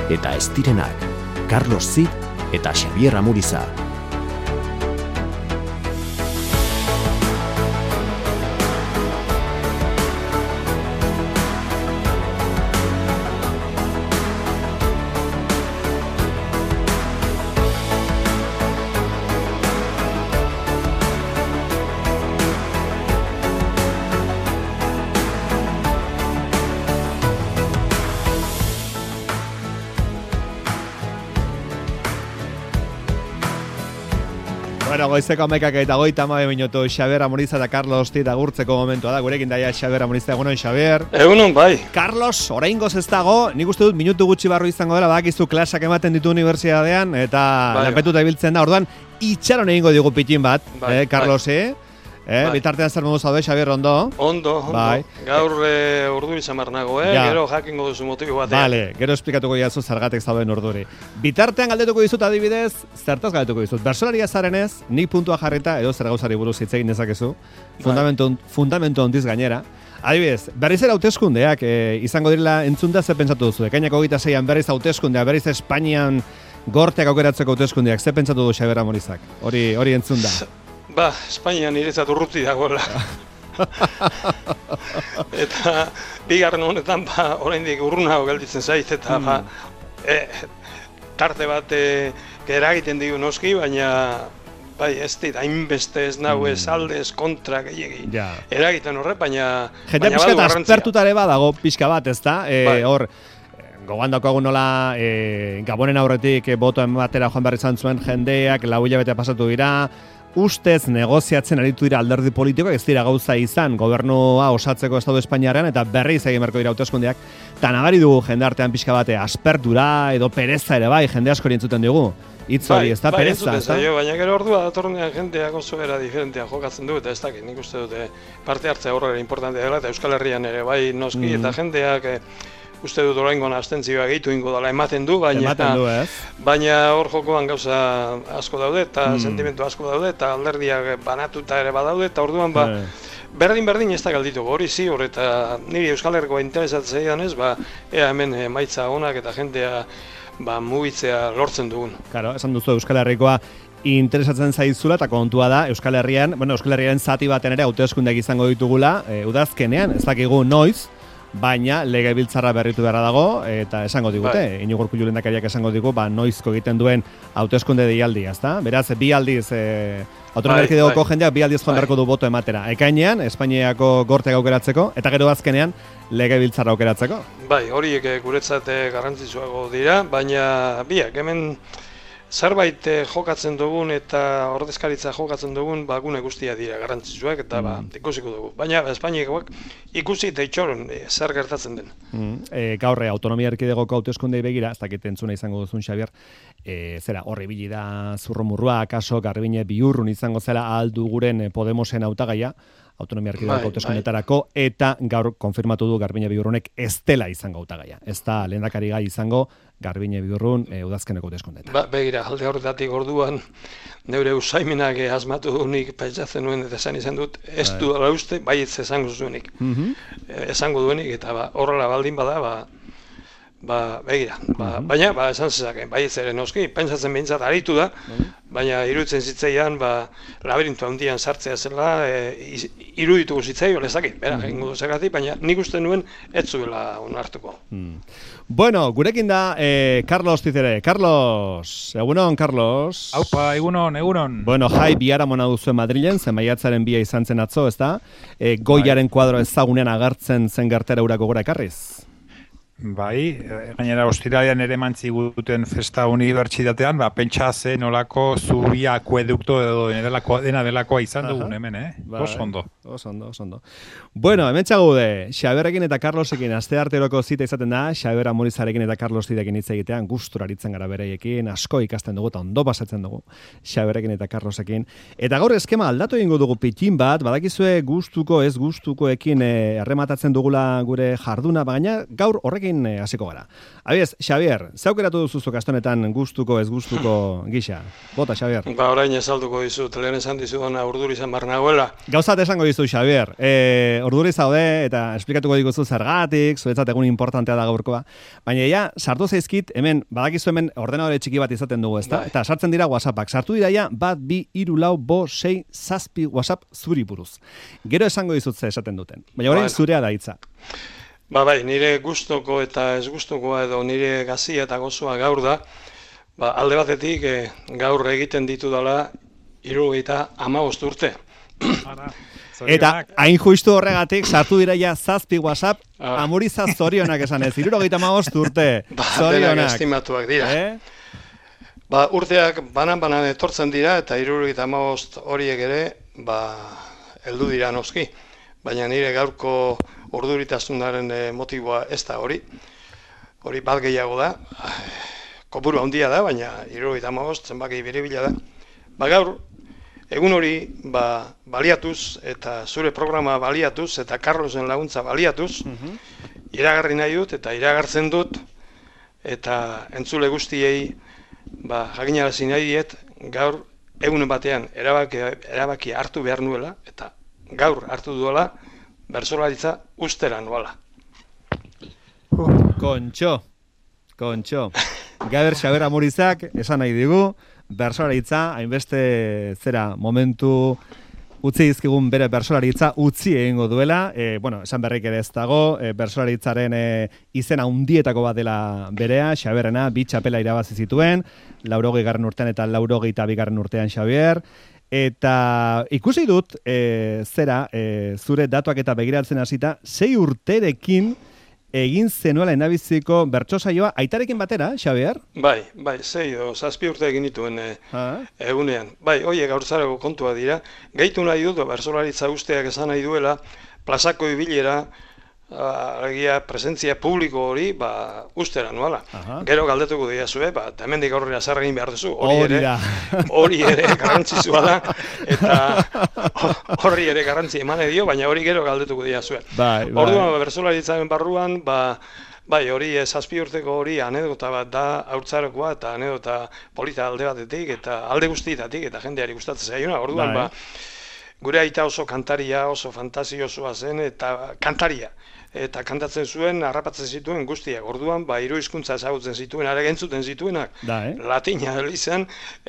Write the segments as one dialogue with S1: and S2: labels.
S1: eta ez direnak, Carlos Cid eta Xabier Amuriza.
S2: Goizeko 11:30 minutu Xabier Amuriza eta Carlos Cid agurtzeko momentua da. Gurekin daia Xabier Amuriza. Egunon, Xabier.
S3: Egunon, bai.
S2: Carlos, oraingoz ez dago, nik uste dut minutu gutxi barru izango dela, badakizu klasak ematen ditu unibertsitatean eta lanpetuta ibiltzen da. Orduan, itxaron egingo digu pitin bat, Carlosi. Bitartean zer modu zaude, Xabier, ondo?
S3: Ondo. Bai. Gaur urduri samar nago, gero jakingo duzu motibo batean.
S2: Vale, gero esplikatuko diazu zergatek zauden urduri. Bitartean galdetuko dizut adibidez, zertaz galdetuko dizut. Bertsolaria zarenez, nik puntua jarrita, edo zer gauzari buruz hitz egin dezakezu. Fundamento ondiz gainera. Adibidez, berriz ere hauteskundeak izango direla entzunda zer pentsatu duzu. Ekainako 26an berriz hauteskundeak, berriz Espainian gorteak aukeratzeko hauteskundeak, zer pentsatu du Xabier Amurizak? Hori entzunda.
S3: Ba, Espainian niretzat urruti dagoela. Eta bigarren honetan, oraindik urrunago gelditzen zait, eta tarte bat eragiten digu noski, baina bai, ez dit, hainbeste ez nahu ez alde, ez kontra gehiagi. Eragiten horrek, baina
S2: jendea pixka eta aspertutare badago pixka bat, ez da? Hor, gogoan daukagu nola Gabonen aurretik boto ematera joan behar izan zuen jendeak, 4 hilabete pasatu dira, ustez negoziatzen aritu dira alderdi politikoak, ez dira gauza izan gobernua osatzeko Estatu Espainiarrean eta berriz egin beharko dira hauteskundeak. Ta nabari dugu jende artean pixka bate aspertura edo pereza ere bai, jende askori entzuten dugu. Hitz hori, ez da pereza, ez da?
S3: Baina gero ordua datornean jendeak oso era diferentea jokatzen du eta ez dakit, nik uste dute parte hartzea horrela importantea dela eta Euskal Herrian ere bai noski eta jendeak uste dut oraingoan abstentzioa gehitu ingo dela ematen du, baina hor jokoan gauza asko daude eta sentimentu asko daude eta alderdiak banatuta ere badaude eta orduan berdin ez da galdituko, hori ziur eta niri Euskal Herrikoa interesatzen zaidanez, ea hemen emaitza onak eta jendea mugitzea lortzen dugun.
S2: Claro, esan duzu Euskal Herrikoa interesatzen zaizula eta kontua da Euskal Herriaren zati baten ere hauteskundeak izango ditugula, udazkenean, ez dakigu noiz, baina legebiltzarra berritu beharra dago eta esango digute, Iñigo Urkullu lehendakariak esango digu, noizko egiten duen hauteskunde deialdia, ezta? Beraz, bi aldiz autonomia erkidegoko jendeak bi aldiz joan beharko du boto ematera. Ekainean, Espainiako gorteak aukeratzeko eta gero azkenean legebiltzarra aukeratzeko.
S3: Bai, horiek guretzat garrantzitsuago dira, baina biak hemen zerbait jokatzen dugun eta ordezkaritza jokatzen dugun gune guztia dira garrantzitsuak eta ikusiko dugu. Baina Espainiakoak ikusi eta itxoron zer gertatzen den.
S2: Gaur autonomia erkidegoko hauteskundei begira, ez dakit entzuna izango duzun Xabier, zera horri ibili da zurrumurrua, kaso Garbiñe Biurrun izango zela aldu guren Podemosen hautagaia, autonomia erkidegoko hauteskundetarako eta gaur konfirmatu du Garbiñe Biurrunek ez dela izango hautagaia. Ez da lehendakari gai izango Garbiñe Biurrun udazkeneko hauteskundeetan.
S3: Begira, alde horretatik orduan neure usaimenak asmatu duenik pentsatzen nuen eta esan izan dut, ez du dela uste, baietz esango zuenik. Esango duenik eta horrela baldin bada, begira, baina esan zezaken, baietz ere noski, pentsatzen behintzat aritu da, baina iruditzen zitzaidan, labirintu handian sartzea zela, irudituko zitzaidan, lezakit, bera, egingo duzagatik, baina nik uste nuen ez zuela onartuko.
S2: Bueno, gurekin da Carlos Cizere. Carlos, egunon, Carlos.
S4: Aupa, egunon.
S2: Bueno, jai biharamona duzuen Madrilen, zen maiatzaren 2 izan zen atzo, ez da? Goiaren kuadro ezagunean agertzen zen gertera urako gora ekarriz.
S4: Bai, gainera ostiralean ere mantzi guten festa unibertsitatean, pentsa ze nolako zubia akuedukto edo dena delakoa izan dugun hemen, Oso ondo.
S2: Bueno, hemen txagude, Xabierrekin eta Carlosekin astearteroko zita izaten da, Xabier Amurizarekin eta Carlos Cidekin hitz egitean gustura aritzen gara bereiekin, asko ikasten dugu eta ondo pasatzen dugu, Xabierrekin eta Carlosekin. Eta gaur eskema aldatu egingo dugu pitin bat, badakizue gustuko ez gustukoekin errematatzen dugula gure jarduna, baina gaur horrekin honekin hasiko gara. Abiez, Xabier, zaukeratu duzuzu kastonetan gustuko ez gustuko gisa? Bota, Xabier.
S3: Orain ezalduko dizut, lehen esan dizudana urduri izan bar nagoela.
S2: Gauzat esango dizu, Xabier. Urduri zaude eta esplikatuko diguzu zergatik, zuretzat egun importantea da gaurkoa. Baina ja, sartu zaizkit, hemen, badakizu hemen ordenadore txiki bat izaten dugu, ezta? Eta sartzen dira WhatsAppak. Sartu dira ja, 1, 2, 3, 4, 5, 6, 7 WhatsApp zuri buruz. Gero esango dizut ze esaten duten. Baina orain zurea da hitza.
S3: Bai, nire gustoko eta ez gustokoa edo nire gazia eta gozoa gaur da, alde batetik gaur egiten ditu dela 75 urte.
S2: Eta hain justu horregatik sartu dira ja 7 WhatsApp, amuriza zorionak esan ez, 75 urte, zorionak.
S3: Estimatuak dira. Urteak banan etortzen dira eta 75 horiek ere, heldu dira noski. Baina nire gaurko urduritasunaren motiboa ez da hori bat gehiago da, kopuru handia da, baina 75 zenbaki biribila da. Gaur, egun hori baliatuz eta zure programa baliatuz eta Carlosen laguntza baliatuz, iragarri nahi dut eta iragartzen dut eta entzule guztiei jakinarazi nahi diet gaur egun batean erabaki hartu behar nuela eta gaur hartu duela, bertsolaritza ustera nuela.
S2: Kontxo. Gaber Xabier Amurizak esan nahi digu, bertsolaritza, hainbeste momentu utzi dizkigun bere bertsolaritza utzi egingo duela. Esan berrik ere ez dago, bertsolaritzaren izena handietako bat dela berea, Xabierrena, 2 txapela irabazi zituen, 80. urtean eta 82. urtean Xabier. Eta ikusi dut, zure datuak eta begiratzen hasita, 6 urterekin egin zenuela enabiziko bertso saioa aitarekin batera, Xabier?
S3: Bai, 6 edo 7 urte egin dituen egunean. Horiek gaurzarako kontua dira. Gehitu nahi dut, bertsolaritza usteak esan nahi duela, plazako ibilera, alegia presentzia publiko hori, ustera nuala. Gero galdetuko diazue, hemendik aurrera zer egin behar duzu, hori ere garrantzitsua da, eta horri ere garrantzi eman dio, baina hori gero galdetuko diazue. Orduan, bertsolaritzaren barruan, hori 7 urteko hori anedota bat da haurtzarokoa eta anedota polita alde batetik eta alde guztietatik eta jendeari gustatzen zaiona. Orduan, gure aita oso kantaria, oso fantasiosoa zen eta kantaria. Eta kantatzen zuen, harrapatzen zituen guztiak. Orduan, 3 hizkuntza ezagutzen zituen, entzuten zituenak. Latina elizan,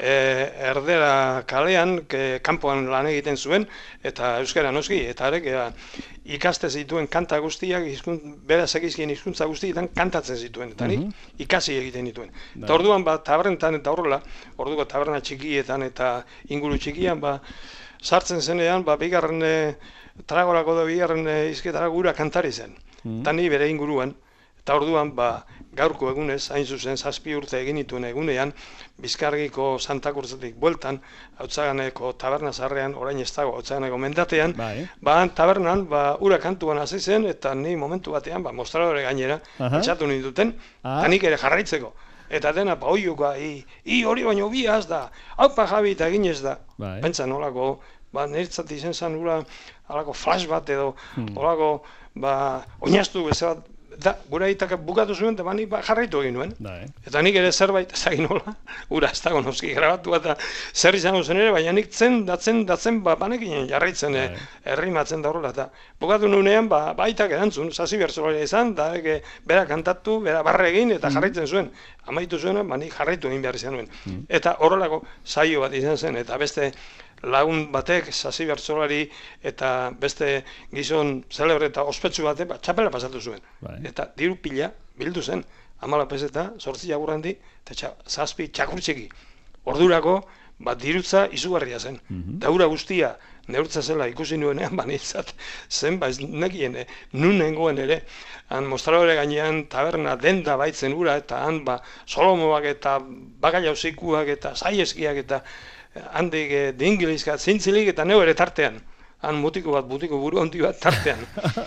S3: erdera kalean, kanpoan lan egiten zuen, eta euskara noski, eta ikaste zituen kanta guztiak, bera zekizkien hizkuntza guztietan kantatzen zituen, eta nik ikasi egiten dituen. Eta orduan, tabernetan eta horrela, orduko taberna txikietan eta inguru txikian, sartzen zenean, bigarren tragorako da bigarren izketara gura kantari zen. Eta ni bere inguruan, eta orduan gaurko egunez, hain zuzen 7 urte egin dituen egunean, Bizkargiko Santakurtzetik bueltan, Hautzaganeko taberna zarrean, orain ez dago Hautzaganeko mendatean, tabernan ura kantuan hasi zen, eta ni momentu batean, mostradore gainera, etxatu ninduten, eta nik ere jarraitzeko. Eta dena, oioka, hori baino biaz da, haupa Javi eta eginez da. Pentsa nolako, niretzat izen zan alako flash bat edo, olako, oinaztu bezala, gura itak bukatu zuen, eta nik jarraitu egin nuen. Eta nik ere zerbait ezagin nola, ura ez dago noski grabatu eta zer izango zen ere, baina nik datzen banekin jarraitzen errimatzen da horrela. Eta bukatu nuenean, itak erantzun, sasi bertsolaria izan, da bera kantatu, bera barre egin eta jarraitzen zuen. Amaitu zuen, nik jarraitu egin behar izan nuen. Eta horrelako saio bat izan zen, eta beste lagun batek, sasi bertsolari eta beste gizon zelebre eta ospetsu batek txapela pasatu zuen. Eta diru pila bildu zen, 14 peseta, 8 jagurrandi, eta 7 txakur txiki. Ordurako, dirutza izugarria zen. Eta ura guztia neurtza zela ikusi nuenean, banitzat zen, nekien, nun nengoen ere, han mostradore gainean taberna denda baitzen ura, eta han solomoak eta bakallauzikuak eta saieskiak eta handik dingilizka zintzilik eta neu ere tartean. Han mutiko buru handi bat tartean.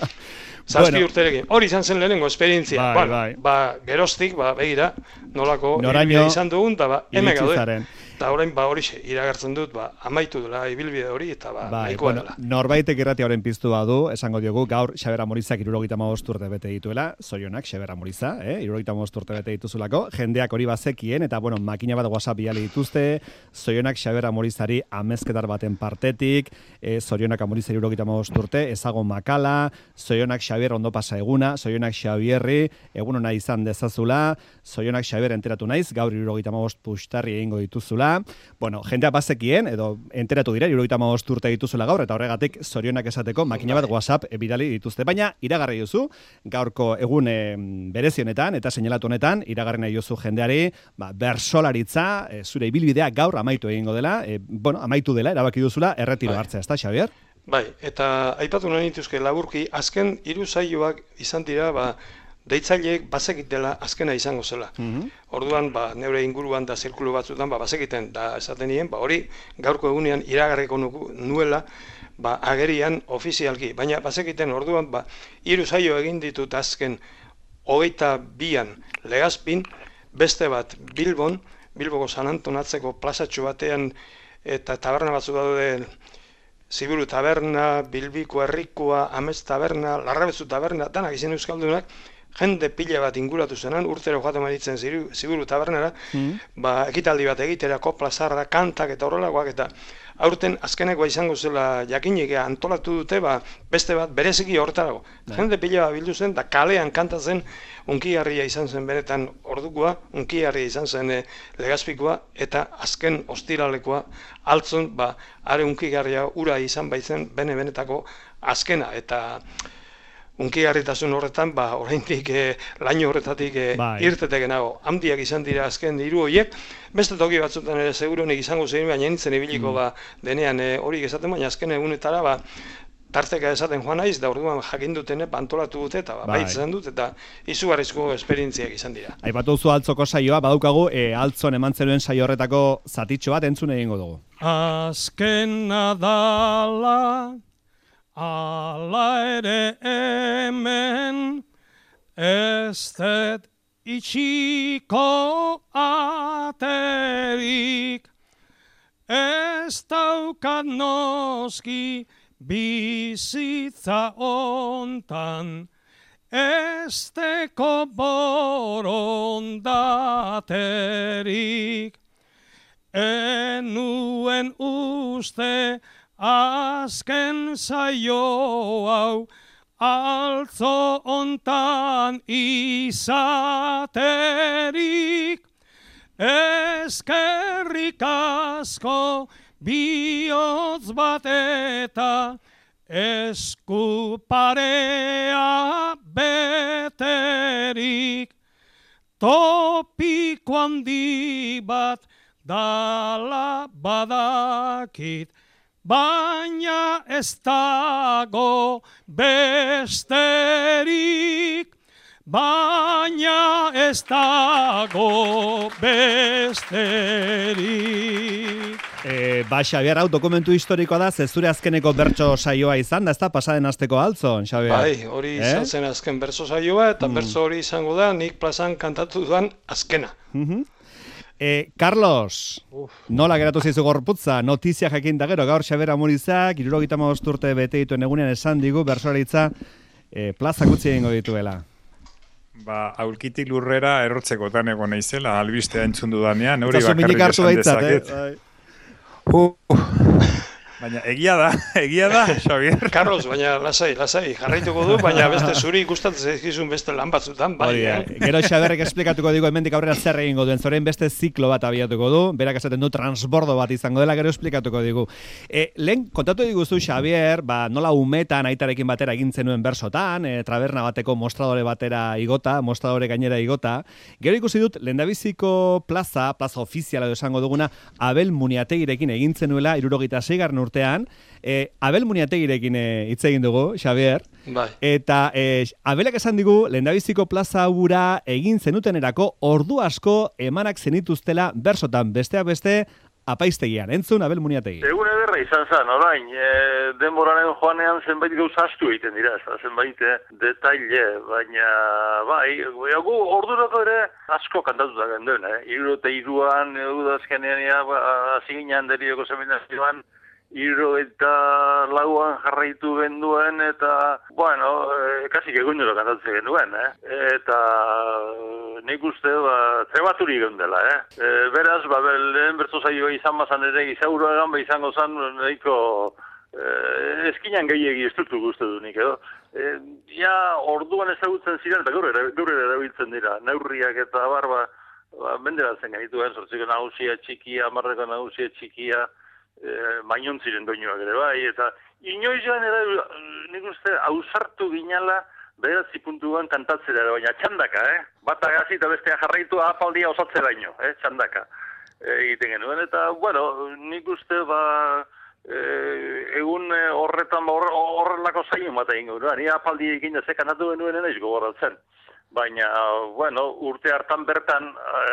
S3: 7 urterekin. Hori izan zen lehenengo esperientzia. Geroztik, begira, nolako
S2: noraino
S3: izan dugun, eta hemen gaude. Eta orain hori iragartzen dut, amaitu dela ibilbide hori, eta nahikoa dela.
S2: Norbaitek irrati horren piztu badu, esango diogu, gaur Xabier Amorizak 75 urte bete dituela, zorionak Xabier Amoriza, 75 urte bete dituzulako, jendeak hori bazekien, eta makina bat WhatsApp biali dituzte, zorionak Xabier Amorizari amezketar baten partetik, zorionak Amorizari 75 urte, ezago makala, zorionak Xabier ondo pasa eguna, zorionak Xabierri, egun hona izan dezazula, zorionak Xabier enteratu naiz, gaur 75 pustarri egingo dituzula. Jendeak bazekien, edo enteratu dira, 75 urte dituzula gaur, eta horregatik zorionak esateko makina bat WhatsApp bidali dituzte. Baina, iragarri duzu, gaurko egun berezionetan, eta seinalatu honetan, iragarri nahi duzu jendeari, bersolaritza, zure ibilbidea gaur amaitu egingo dela, amaitu dela, erabaki duzula, erretiro hartzea, ezta, Xabier?
S3: Bai, eta aipatu nahi nituzke laburki, azken 3 saioak izan dira, deitzaileek bazekitela azkena izango zela. Orduan, neure inguruan da zirkulu batzutan, bazekiten, da esaten nien, hori gaurko egunean iragarriko nuela, agerian ofizialki. Baina bazekiten orduan, 3 saio egin ditut azken 22an Legazpin, beste bat Bilboko San Anton atzeko plazatxo batean, eta taberna batzu daude, Ziburu taberna, Bilbiko herrikoa, Amez taberna, Larrabezu taberna, danak izan euskaldunak, jende pila bat inguratu zenan, urtero joaten maritzen Ziburu tabernara, ekitaldi bat egitera, kopla zarra, kantak eta horrelakoak, eta aurten azkenekoa izango zela jakinik antolatu dute, beste bat bereziki hortarago. Jende pila bat bildu zen, da kalean kantatzen, unkigarria izan zen benetan ordukoa, unkigarria izan zen Legazpikoa, eta azken ostiralekoa altzon, are unkigarria ura izan baitzen benetako azkena, eta unkigarritasun horretan, oraindik laino horretatik irteteke nago. Handiak izan dira azken 3 horiek, beste toki batzutan ere segurunik izango zein, baina nintzen ibiliko denean hori esaten, baina azken egunetara tarteka esaten joan naiz, da orduan jakin dutene antolatu dute, eta baitzen dut, eta izugarrizko esperientziak izan dira.
S2: Aipatu zu altzoko saioa, badaukagu altzon eman zenuen saio horretako zatitxo bat entzun egingo dugu.
S3: Azkena dala, ala ere hemen, ez dut itxiko aterik, ez daukat noski bizitza ontan, ez deko borondaterik, enuen uste azken saio hau altzo ontan izaterik, eskerrik asko bihotz bat eta esku parea beterik, topiko handi bat dala badakit, baina ez dago besterik, baina ez dago besterik.
S2: Xabier, hau dokumentu historikoa da, zure azkeneko bertso saioa izan, da ez da pasaden asteko altzon, Xabier?
S3: Bai, hori izan zen azken bertso saioa, eta bertso hori izango da, nik plazan kantatu duan azkena.
S2: Carlos, nola geratu zaizu gorputza, notizia jakin da gero, gaur Xabier Amorizak, 75 urte bete dituen egunean esan digu, bertsolaritza plazak utzi egingo dituela.
S4: Aulkitik lurrera errotzekotan egon naizela, albistea entzun dudanean, hori bakarrik esan dezaket. Baina egia da, Xabier.
S3: Carlos, baina lasai, jarraituko du, baina beste zuri gustatzen zaizkizun beste lan batzutan, bai.
S2: Gero Xabierrek esplikatuko digu hemendik aurrera zer egingo duen, zorein beste ziklo bat abiatuko du, berak esaten du transbordo bat izango dela, gero esplikatuko digu. Lehen, kontatu diguzu Xabier, nola umetan aitarekin batera egin zenuen bersotan, taberna bateko mostradore batera igota, mostradore gainera igota, gero ikusi dut, lehendabiziko plaza ofiziala esango duguna, Abel Muniategirekin egin zenuela, 76. urtean, Abel Muniategirekin hitz egin dugu, Xabier.
S3: Bai.
S2: Eta Abelak esan digu, lehendabiziko plaza hura egin zenutenerako ordu asko emanak zenituztela bersotan, besteak beste, apaiztegian. Entzun, Abel Muniategi.
S5: Egun ederra izan zen, orain, denboraren joanean zenbait gauza astu egiten dira, zenbait detaile, baina, bai, gu ordurako ere asko kantatuta genduen, Hirurogeita hiruan, udazkenean, hasi ginean derioko seminazioan, 74an jarraitu genduen, eta, bueno, kasik egunero kantatzen genduen, eta nik uste, trebaturi geundela, beraz, lehen bertso zaioa izan bazan ere, gizaurua egan izango zan, nahiko eskinan gehiegi estrutu guzti du nik, edo. Ja, orduan ezagutzen ziren, eta gaur erabiltzen dira, neurriak eta barba, menderatzen gaituen, sortziko nagusia txikia, marreko nagusia txikia, mainon ziren doinuak ere bai, eta inoiz joan ere, nik uste, ausartu ginala, beratzi puntuan kantatzera, baina txandaka, Bata gazi eta bestea jarraitu apaldia osatzera ino, txandaka egiten genuen, eta, bueno, nik uste, egun horretan horrelako zaino bat egin genuen, ni apaldi egin da ze kantatu genuen enaiz gogoratzen. Baina, bueno, urte hartan bertan,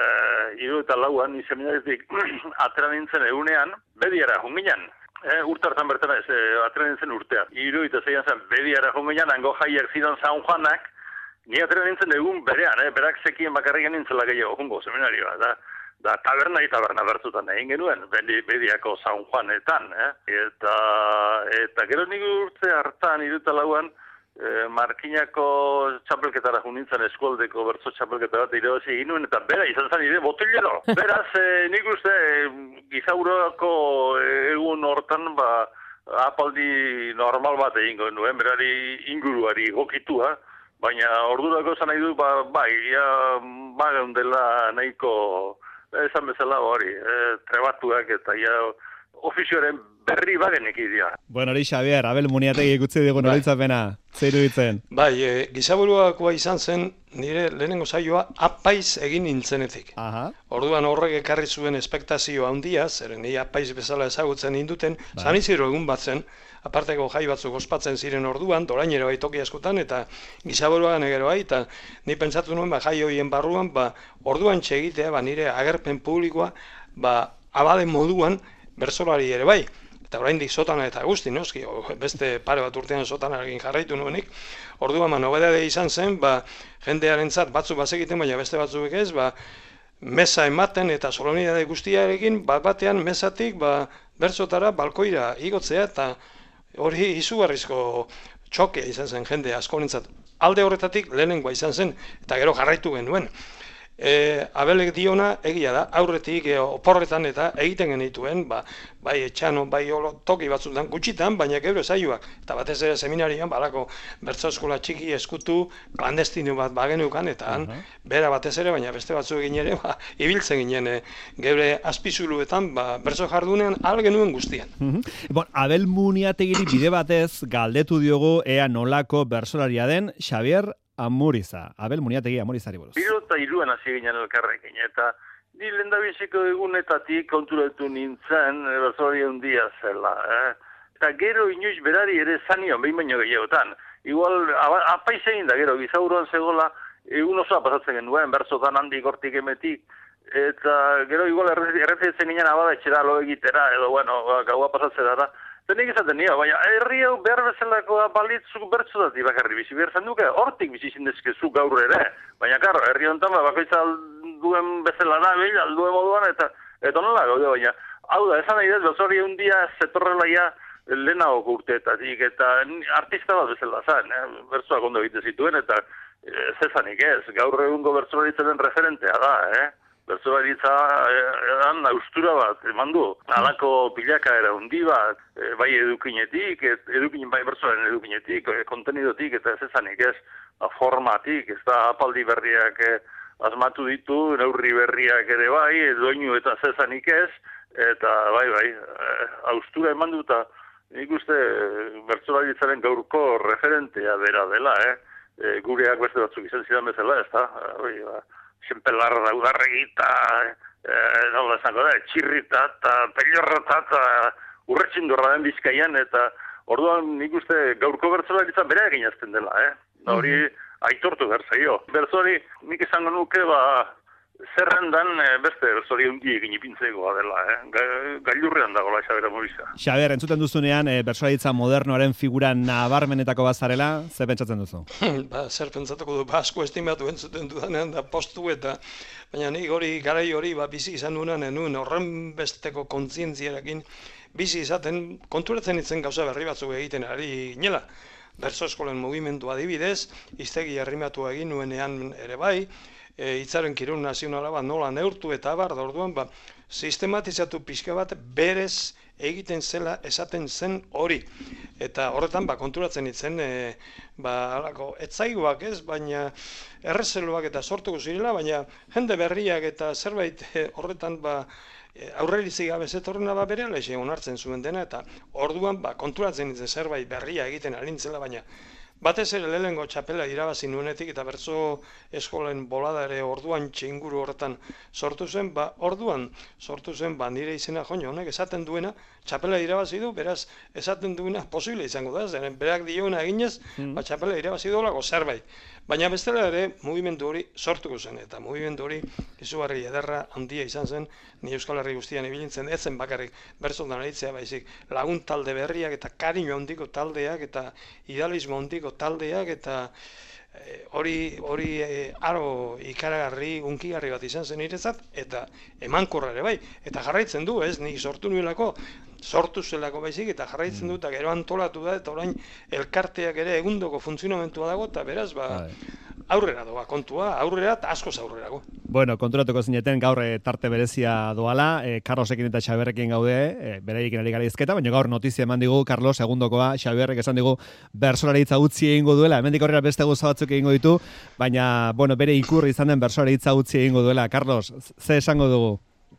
S5: 74an, seminaritik atera nintzen egunean, bediara junginan. Urte hartan bertan ez, atera nintzen urtean. 76an zen, bediara junginan, hango jaiak zidan San Juanak, ni atera nintzen egun berean, berak zekien bakarrik nintzela gehiago jungo seminarioa. Da taberna bertzutan egin genuen, bediako San Juanetan. Eta gero nik urte hartan, 74an, Markinako txapelketara junintzen eskualdeko bertso txapelketa bat irabazi egin nuen, eta bera izan zen nire botellero. Beraz, nik uste gizauroko egun hortan apaldi normal bat egin nuen, berari inguruari gokitua, baina ordurako zan nahi du, geundela nahiko, esan bezala hori, trebatuak eta ofizioaren berri bagenek idea.
S2: Bueno, hori Xabier, Abel Muniategi ikutzi digun horitzapena, zeiru ditzen.
S3: Bai, gizaburuakoa izan zen, nire lehenengo saioa apaiz egin nintzenetik. Orduan horrek ekarri zuen espektazio handia, zeren nire apaiz bezala ezagutzen induten, Saniziro egun bat zen, aparteko jai batzuk ospatzen ziren orduan, dorainero bai toki askotan, eta gizaburuan egero bai, eta ni pentsatu nuen, jai horien barruan, orduan txegitea, nire agerpen publikoa, abade moduan, bersolari ere bai, eta oraindik sotana eta guzti, noski, beste pare bat urtean sotanarekin jarraitu nuenik, orduan nobedade izan zen, jendearentzat batzuk bazekiten, baina beste batzuk ez, mesa ematen eta solemnidade guztiarekin, batean mesatik, bertsotara, balkoira igotzea, eta hori izugarrizko txokea izan zen jende askorentzat. Alde horretatik lehenengoa izan zen, eta gero jarraitu genuen. Abelek diona egia da, aurretik oporretan eta egiten genituen, bai etxano, bai toki batzutan gutxitan, baina gero esaioak. Eta batez ere seminarioan, balako bertso eskola txiki eskutu, klandestinu bat bagenukan, eta bera batez ere, baina beste batzu egin ere, ibiltzen ginen geure azpizuluetan, bertso jardunean algenuen guztian.
S2: Abel Muniategiri bide batez galdetu diogu ea nolako bertsolaria den Xabier Amuriza, Abel Muniategi Amurizari buruz.
S5: 73an hasi ginen elkarrekin, eta ni lehendabiziko egunetatik konturatu nintzen bertsolari handia zela. Eta gero inoiz berari ere zanion, behin baino gehiagotan. Igual, apaiz egin da gero, gizauruan zegoela, egun osoa pasatzen genuen, bertsotan handik hortik emetik, eta gero igual errezitzen ginen abada etxera lo egitera, edo bueno, gaua pasatzera da. Zenik izaten nio, baina herri hau behar bezalakoa balitzuk bertsotatik bakarri bizi behar zen duke, hortik bizi zindezkezu gaur ere. Baina, karo, herri honetan bakoitza alduen bezala nabil, alduen moduan, eta nola gaude, baina. Hau da, esan nahi dut, bertsori un dia zetorrela ja lehenago urteetatik, eta artista bat bezala zen, bertsoak ondo egite zituen, eta zezanik ez, gaur egungo bertsolaritzaren referentea da, bertsolaritza austura bat eman du. Halako pilakaera handi bat, bai edukinetik, bai bertsolaren edukinetik, kontenidotik eta ez ezanik ez, formatik, ez da apaldi berriak asmatu ditu, neurri berriak ere bai, doinu eta ez ezanik ez, eta bai, austura eman duta, nik uste bertsolaritzaren gaurko referentea bera dela, gureak beste batzuk izan zidan bezala, ez da, Xenpelarra da udarregita, nola esango da, txirrita eta pelorrota eta urretxindurra den Bizkaian, eta orduan nik uste gaurko bertsolaritzan bere egin azten dela, hori aitortu behar zaio. Bertsolari nik esango nuke, Zerrendan beste zori hundi egin ipintzegoa dela, gailurrean dagoela Xabier Amuriza.
S2: Xabier, entzuten duzunean, bertsolaritza modernoaren figura nabarmenetako bazarela, ze pentsatzen duzu?
S3: Zer pentsatuko du, asko estimatu entzuten dudanean da postu eta, baina nik garai hori bizi izan duenan enuen horren besteko kontzientziarekin bizi izaten konturatzen itzen gauza berri batzuk egiten ari ginela. Bertso eskolen mugimendu adibidez, hiztegi errimatu egin nuenean ere bai, hitzaren kirun nazionala nola neurtu eta abar, da orduan sistematizatu pixka bat berez egiten zela esaten zen hori. Eta horretan konturatzen itzen alako etzaiguak ez, baina errezeluak eta sortuko zirela, baina jende berriak eta zerbait horretan aurrerizik gabe zetorrena berehala onartzen zuen dena, eta orduan konturatzen itzen zerbait berria egiten alintzela, baina batez ere lehengo txapela irabazi nuenetik eta bertso eskolen bolada ere orduan txinguru horretan sortu zen, orduan sortu zen nire izena honek esaten duena, txapela irabazi du, beraz esaten duena posible izango da, zeren berak dioena eginez, txapela irabazi duelako zerbait. Baina bestela ere mugimendu hori sortuko zen, eta mugimendu hori izugarri ederra handia izan zen, ni Euskal Herri guztian ibilintzen, ez zen bakarrik bertsotan aritzea baizik, lagun talde berriak eta kariño handiko taldeak eta idealismo handiko taldeak eta hori aro ikaragarri, unkigarri bat izan zen niretzat, eta emankorra ere bai, eta jarraitzen du, ez, nik sortu nuelako, sortu zelako baizik, eta jarraitzen du, eta gero antolatu da, eta orain elkarteak ere egundoko funtzionamentua dago, eta beraz, aurrera doa kontua, aurrera eta askoz aurrerago.
S2: Bueno, konturatuko zineten gaur tarte berezia doala, Carlosekin eta Xabierrekin gaude, bereikin ari gara izketa, baina gaur notizia eman digu, Carlos, segundokoa, Xabierrek esan digu, bertsolaritza utzi egingo duela, hemendik aurrera beste gauza batzuk egingo ditu, baina, bueno, bere ikurri izan den bertsolaritza utzi egingo duela. Carlos, ze esango dugu?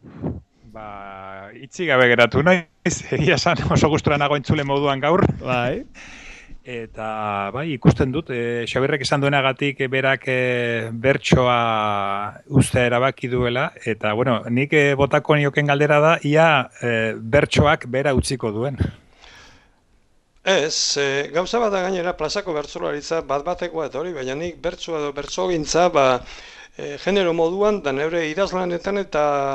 S4: Itzi gabe geratu naiz, egia esan oso gustura nago entzule moduan gaur.
S2: Bai.
S4: Eta ikusten dut, Xabierrek esan duenagatik berak bertsoa uste erabaki duela, eta bueno, nik botako nioken galdera da, ia bertsoak bera utziko duen.
S3: Ez, gauza bat da gainera plazako bertsolaritza bat-batekoa eta hori, baina nik bertsoa edo bertsogintza genero moduan, da neure idazlanetan eta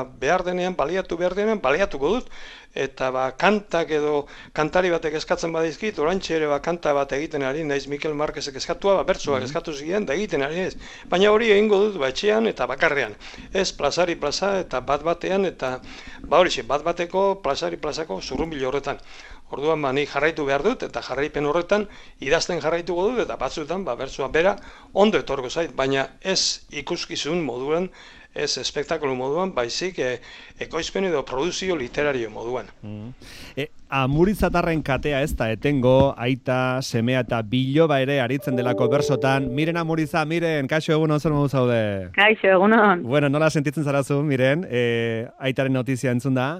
S3: baliatuko dut, eta kantak edo kantari batek eskatzen badizkit, oraintxe ere kanta bat egiten ari, naiz Mikel Marquezek eskatua, bertsoak eskatu ziren, da egiten ari ez. Baina hori egingo dut etxean eta bakarrean. Ez plazari plaza eta bat-batean, eta bat-bateko plazari plazako zurrunbilo horretan. Orduan nik jarraitu behar dut, eta jarraipen horretan idazten jarraituko dut, eta batzuetan bertsoa bera ondo etorko zait, baina ez ikuskizun moduan, ez espektakulu moduan, baizik ekoizpen edo produzio literario moduan.
S2: Amurizatarren katea ez da etengo, aita, semea eta biloba ere aritzen delako bersotan. Miren Amuriza, Miren, kaixo egunon, zer modu zaude?
S6: Kaixo egunon.
S2: Bueno, nola sentitzen zarazu, Miren, aitaren notizia entzun da?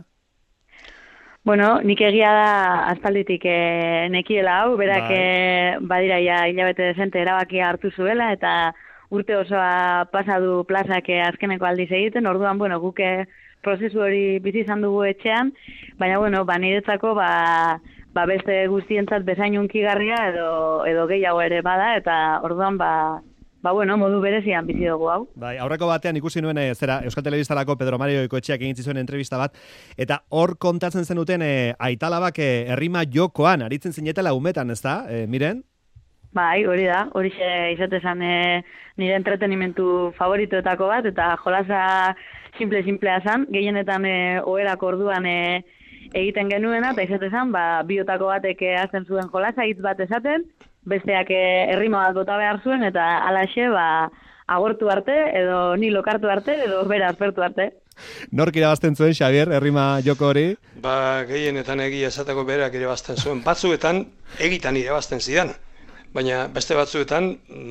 S6: Bueno, nik egia da aspalditik nekiela hau, berak badira ja hilabete dezente erabakia hartu zuela, eta urte osoa pasadu plazak azkeneko aldiz egiten, orduan, bueno, guk prozesu hori bizi izan dugu etxean, baina, bueno, niretzako, beste guztientzat bezain unkigarria edo gehiago ere bada, eta orduan, bueno, modu berezian bizi dugu hau.
S2: Aurreko batean ikusi nuen Euskal Telebistarako Pedro Mario Ikoetxeak egin zuen entrevista bat, eta hor kontatzen zenuten aitalabak errima jokoan, aritzen zinetela umetan, ez da, Miren?
S6: Bai, hori da, hori izatezan nire entretenimentu favoritoetako bat, eta jolasa simplea zan, gehienetan oherako orduan egiten genuena, eta izatezan, biotako batek azten zuen jolasa, hitz bat esaten, besteak errima bat bota behar zuen, eta alaxe, agortu arte, edo ni lokartu arte, edo bera aspertu arte.
S2: Nork irabazten zuen, Xabier, errima joko hori?
S3: Gehienetan egia esateko berak irabazten zuen. Batzuetan egitan irabazten zidan, baina beste batzuetan,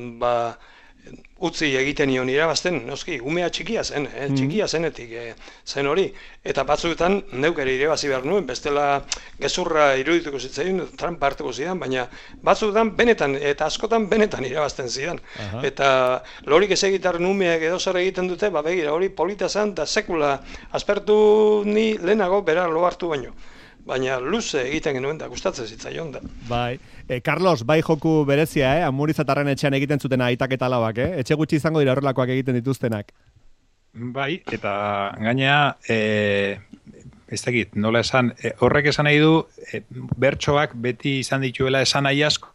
S3: utzi egiten nion irabazten, noski, umea txikia zen, txikia zenetik zen hori. Eta batzuetan neuk ere irabazi behar nuen, bestela gezurra irudituko zitzaion, trampa hartuko zidan, baina batzuetan benetan, eta askotan benetan irabazten zidan. Eta lorik ez egitarren umeak edo zer egiten dute, begira hori polita zen, da sekula aspertu ni lehenago bera lo hartu baino. Baina luze egiten genuen da, gustatzen zitzaion da.
S2: Carlos, bai joku berezia, Amurizatarren etxean egiten zuten aitak eta alabak, etxe gutxi izango dira horrelakoak egiten dituztenak.
S4: Bai, eta gainea, ez dakit, nola esan, horrek esan nahi du, bertsoak beti izan dituela esan nahi asko,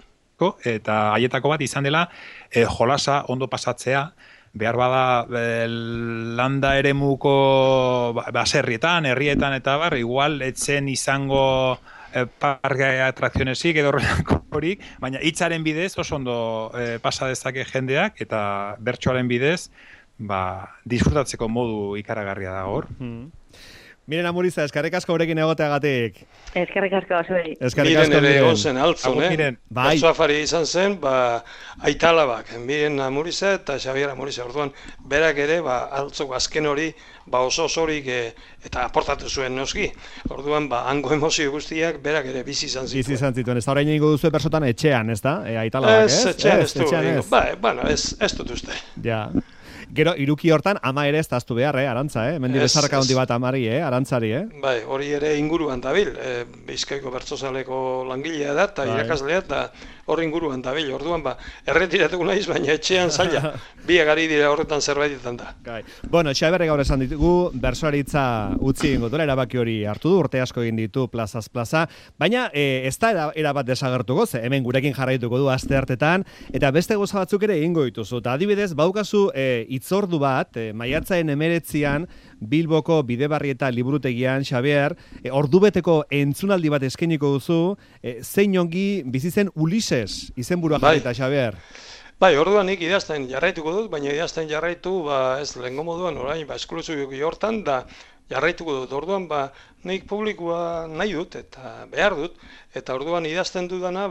S4: eta haietako bat izan dela, jolasa ondo pasatzea, behar bada landa eremuko baserrietan, herrietan eta bar, igual etzen izango parke atrakzionesik edo horrekorik, baina hitzaren bidez oso ondo pasa dezake jendeak eta bertsoaren bidez disfrutatzeko modu ikaragarria da hor.
S2: Miren Amuriza, eskerrik asko gurekin egoteagatik.
S6: Eskerrik asko zuei.
S3: Miren ere egon zen altzun,
S2: Bai.
S3: Bertsoafari izan zen, aitalabak, Miren Amuriza eta Xabier Amuriza. Orduan, berak ere, altzoko azken hori, oso osorik eta aportatu zuen noski. Orduan, hango emozio guztiak berak ere bizi izan zituen.
S2: Bizi izan zituen. Ez da horrein ingo duzu bersotan etxean, ez da? Aitalabak, ez?
S3: Etxean ez du. Ez dut uste.
S2: Ja. Gero, iruki hortan, ama ere ez taztu behar, Arantza, Mendi bezarka handi bat amari, Arantzari,
S3: Bai, hori ere inguruan dabil. Bizkaiko bertsozaleko langilea da, eta irakaslea, eta hori inguruan dabil. Orduan, erretiratuko naiz, baina etxean zaila. Biak ari dira horretan zerbaitetan da.
S2: Bueno, Xaberre gaur esan ditugu, bersoaritza utzi egingo duela, erabaki hori hartu du, urte asko egin ditu plazaz plaza, baina ez da erabat desagertuko, ze hemen gurekin jarraituko du asteartetan, eta beste gauza batzuk ere egingo dituzu. Eta adibidez, baukazu hitzordu bat, maiatzaren 19an, Bilboko Bidebarrieta liburutegian, Xabier, ordubeteko entzunaldi bat eskainiko duzu, zein ongi bizi zen Ulises, izenburua jarrita, Xabier.
S3: Bai, orduan nik idazten jarraituko dut, baina idazten jarraitu, ez lehengo moduan, orain, esklusiboki hortan, da jarraituko dut. Orduan, nik publikoa nahi dut, eta behar dut, eta orduan idazten dudana,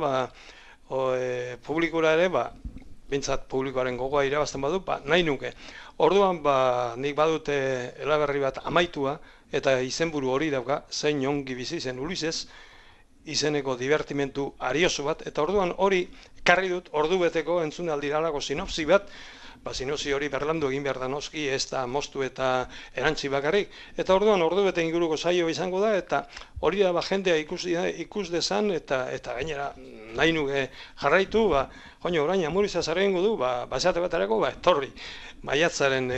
S3: publikora ere, bintzat publikoaren gogoa irabazten badu, nahi nuke. Orduan, nik badute elaberri bat amaitua, eta izenburu hori dauka, zein ongi bizi zen Ulises, izeneko divertimentu arioso bat, eta orduan hori karri dut ordubeteko entzunaldiralako sinopsi bat, sinopsi hori berlandu egin behar da noski, ez da moztu eta erantzi bakarrik, eta orduan ordubete inguruko saio izango da, eta hori da jendea ikus dezan, eta gainera nahi nuke jarraitu, joño, orain Amuriza zarrengo du, basate baterako, etorri. Maiatzaren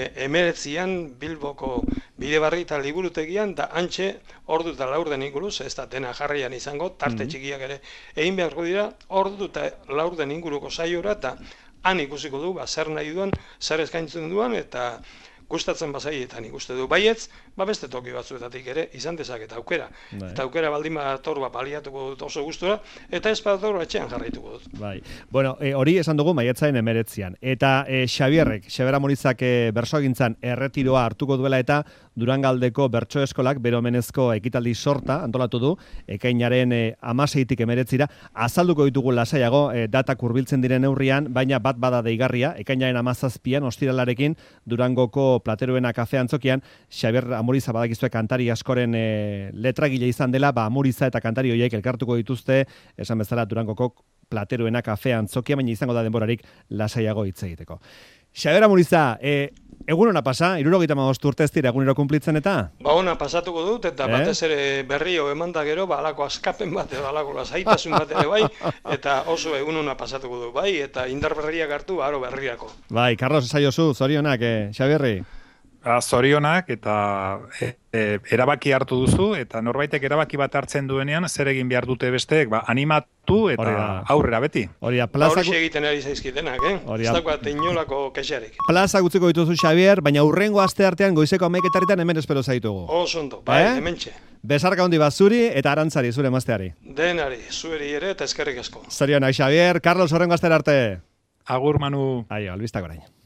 S3: 19an Bilboko Bidebarrieta liburutegian, da antxe ordu eta laurden inguruz, ez da dena jarrian izango, tarte txikiak ere egin beharko dira, ordu eta laurden inguruko saiora, eta han ikusiko du, zer nahi duan, zer eskaintzen duan, eta gustatzen bazaietan ikuste du. Baietz, beste toki batzuetatik ere izan dezaket aukera. Eta aukera baldin bator baliatuko dut oso gustura, eta ez bator etxean jarraituko dut.
S2: Bai. Bueno, hori esan dugu maiatzaren 19an. Eta Xabier Amurizak bersoagintzan erretiroa hartuko duela eta Durangaldeko bertso eskolak beromenezko ekitaldi sorta antolatu du, ekainaren 16tik 19ra, azalduko ditugu lasaiago datak hurbiltzen diren neurrian, baina bat bada deigarria, ekainaren 17an ostiralarekin Durangoko Plateruena kafe antzokian, Xabier Amuriza badakizue kantari askoren letragile izan dela, Amuriza eta kantari horiek elkartuko dituzte, esan bezala Durangoko Plateruena kafe antzokia, baina izango da denborarik lasaiago hitz egiteko. Xabier Amuriza, egun hona pasa, 75 urte ez dira egunero kunplitzen eta?
S3: Ona pasatuko dut, eta batez ere berrio emanda gero, alako askapen bat, alako lasaitasun bat ere bai, eta oso egun hona pasatuko du, bai, eta indar berriak hartu, aro berriako.
S2: Bai, Carlos, esaiozu, zorionak, Xabierri?
S4: Zorionak, eta erabaki hartu duzu, eta norbaitek erabaki bat hartzen duenean, zer egin behar dute besteek, animatu eta aurrera beti.
S3: Horixe egiten ari zaizkitenak, ez dagoat inolako kexarik.
S2: Plaza gutziko dituzu, Xabier, baina urrengo aste artean goizeko 11etan hemen espero zaitugu.
S3: Oso ondo, bai, hementxe.
S2: Besarka handi bat zuri eta Arantzari, zure emazteari.
S3: Denari, zueri ere eta eskerrik asko.
S2: Zorionak, Xabier. Carlos, horrengo astera arte.
S4: Agur, Manu.
S2: Albistak orain.